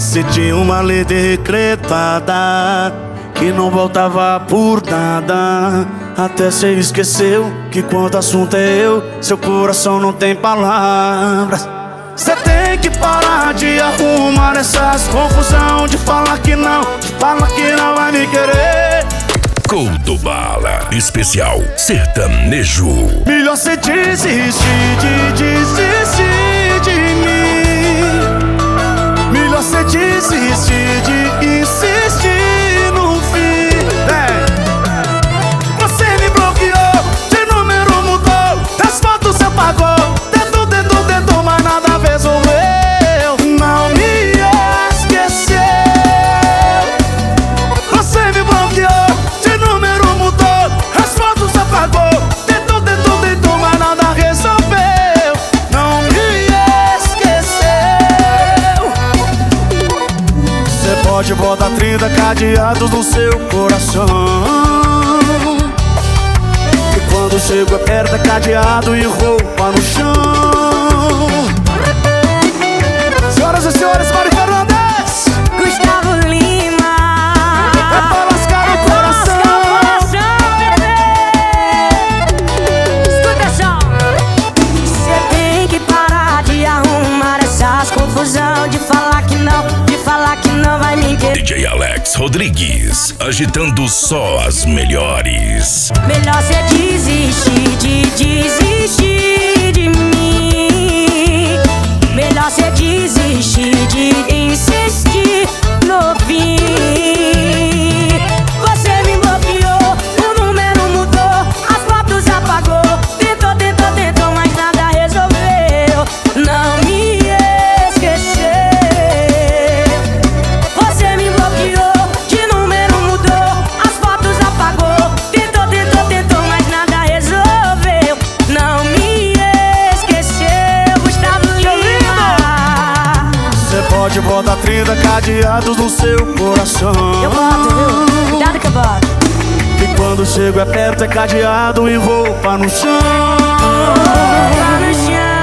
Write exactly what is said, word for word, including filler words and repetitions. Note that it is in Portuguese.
Você tinha uma lei decretada que não voltava por nada. Até cê esqueceu que quando o assunto é eu, seu coração não tem palavras. Cê tem que parar de arrumar essas confusão, de falar que não, de falar que não vai me querer. Couto Bala, especial sertanejo. Melhor cê desistir de desistir de mim. Melhor cê desistir de insistir no fim. É. Você me bloqueou, de número mudou, as fotos você apagou, tentou, tentou, tentou, mas nada resolveu. Não me esqueceu. Você me bloqueou, de número mudou, as fotos você apagou, tentou, tentou, tentou, mas nada resolveu. Não me esqueceu. Você pode botar trinta cadeados no seu coração, quando chego é perto é cadeado e roupa no chão. Senhoras e senhores, Mário Fernandes, Gustavo Lima. é pra lascar o coração. Escuta só. Você tem que parar de arrumar essas confusão, de falar que não, de falar que não vai me querer. D J Alex Rodrigues, agitando só as melhores. Melhor cê desistir de desistir de mim. Melhor cê desistir de insistir no fim. Você me bloqueou, o número mudou, as fotos apagou, tentou, tentou, tentou, mas nada resolveu. Não me esqueceu. Você me bloqueou, de número mudou, as fotos apagou, tentou, tentou, tentou, mas nada resolveu. Não me esqueceu, Gustavo Lima. Você pode botar trinta cadeados no seu coração, Eu boto, viu? Cuidado que eu boto. e quando chego é perto é cadeado e roupa no chão. Tá no chão.